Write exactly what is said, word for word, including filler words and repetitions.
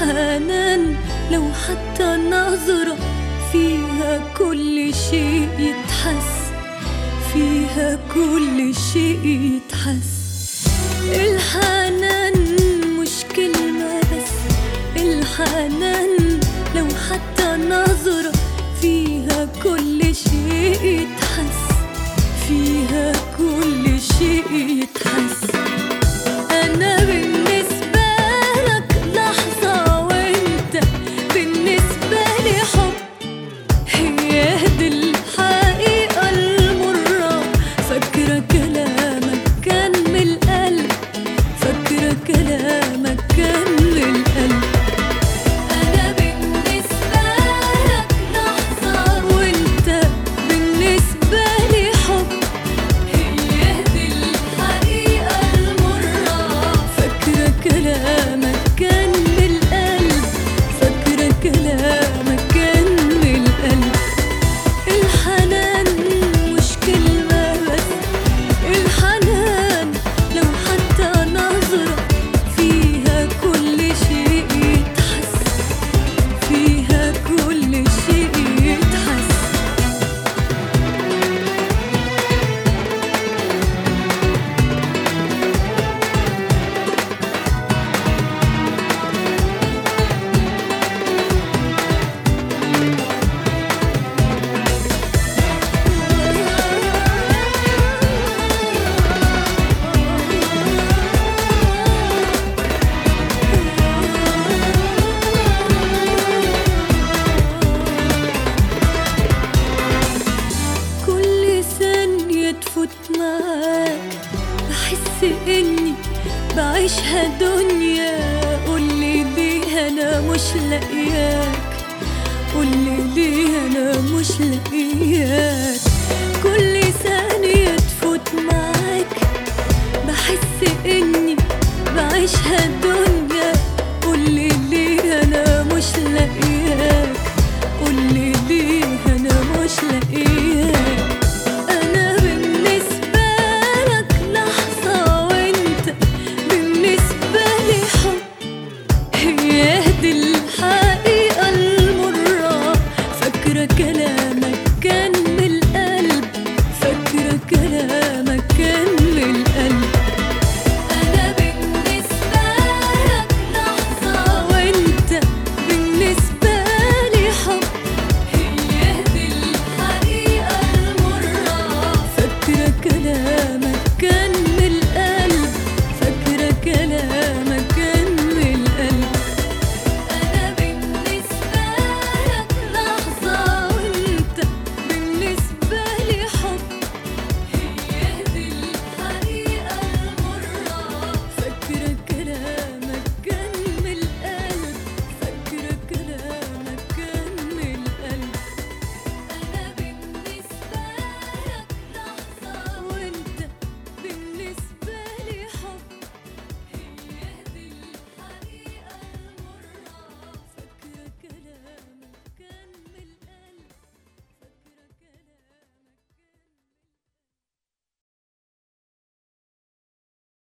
الحنان لو حتى نظرة فيها كل شيء يتحس، فيها كل شيء يتحس. الحنان مش كلمة بس، الحنان لو حتى نظرة فيها كل شيء يتحس، فيها كل شيء يتحس. أنا بالنسبة لك لحظة وأنت بالنسبة لي حب، هي دي الحقيقة المرة. فاكرة كلامك كان من القلب، فاكرة كلامك كان من القلب. أنا بالنسبة لك لحظة وأنت بالنسبة لي حب، هي دي الحقيقة المرة. فاكرة كلامك كان من القلب، فاكرة كلامك كان من القلب. الحنان مش كلمة بس، الحنان لو حتى نظرة فيها كل شيء يتحس، فيها كل شيء يتحس. كل ثانية تفوت معاك بحس إني بعيشها دنيا. قولي ليه أنا مش لاقياك، قولي ليه أنا مش لاقياك. كل ثانية تفوت معاك بحس إني بعيشها دنيا. قولي ليه أنا مش لاقياك، قولي ليه أنا مش لاقياك. أنا بالنسبة لك لحظة وأنت بالنسبة لي حب، هي دي الحقيقة المرة. فاكرة كلامك